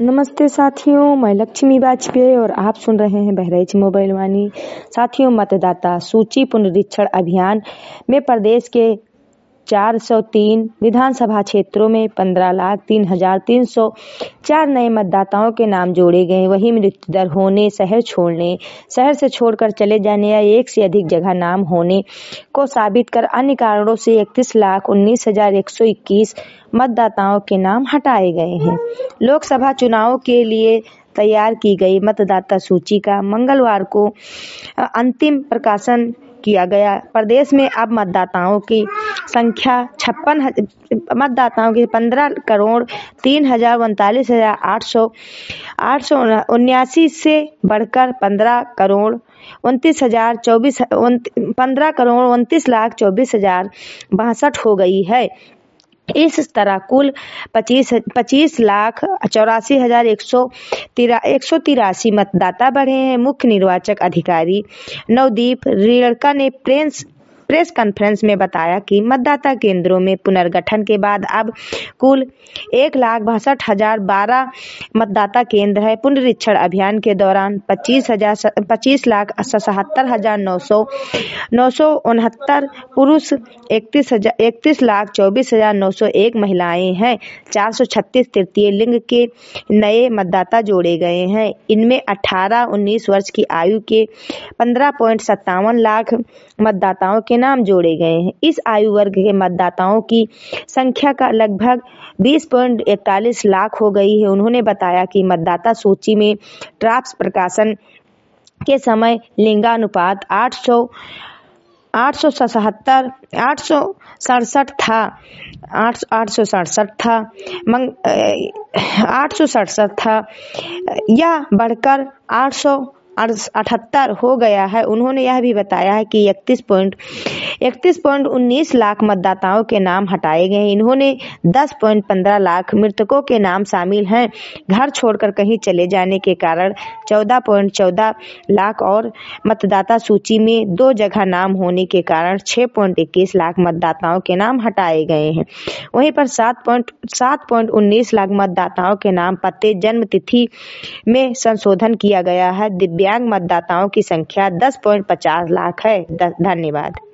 नमस्ते साथियों, मैं लक्ष्मी वाजपेयी और आप सुन रहे हैं बहराइच मोबाइल वाणी। साथियों, मतदाता सूची पुनरीक्षण अभियान में प्रदेश के 403 विधानसभा क्षेत्रों में 15,03,304 नए मतदाताओं के नाम जोड़े गए। वहीं मृत्यु दर होने, शहर से छोड़कर चले जाने या एक से अधिक जगह नाम होने को साबित कर अन्य कारणों से 31,19,121 मतदाताओं के नाम हटाए गए हैं। लोकसभा चुनाव के लिए तैयार की गई मतदाता सूची का मंगलवार को अंतिम प्रकाशन किया गया। प्रदेश में अब मतदाताओं की संख्या 15,03,39,879 से बढ़कर 15,29,24,62 हो गई है। इस तरह कुल 25,84,183 मतदाता बढ़े हैं। मुख्य निर्वाचक अधिकारी नवदीप रेणका ने प्रेस कॉन्फ्रेंस में बताया कि मतदाता केंद्रों में पुनर्गठन के बाद अब कुल 1,62,012 मतदाता केंद्र है। पुनरीक्षण अभियान के दौरान 25,67,969 पुरुष, 31,24,901 महिलाएं हैं। 436 तृतीय लिंग के नए मतदाता जोड़े गए हैं। इनमें 18-19 वर्ष की आयु के 15.57 लाख मतदाताओं के नाम जोड़े गए हैं। इस आयु वर्ग के मतदाताओं की संख्या का लगभग 20.41 लाख हो गई है। उन्होंने बताया कि मतदाता सूची में ड्राफ्ट प्रकाशन के समय लिंगानुपात 867 था। यह बढ़कर 878 हो गया है। उन्होंने यह भी बताया है कि 31.19 लाख मतदाताओं के नाम हटाए गए। इन्होंने 10.15 लाख मृतकों के नाम शामिल हैं। घर छोड़कर कहीं चले जाने के कारण 14.14 लाख और मतदाता सूची में 2 जगह नाम होने के कारण 6.21 लाख मतदाताओं के नाम हटाए गए हैं। वहीं पर 7.19 लाख मतदाताओं के नाम पते, जन्म तिथि में संशोधन किया गया है। दिव्यांग मतदाताओं की संख्या 10.50 लाख है। धन्यवाद।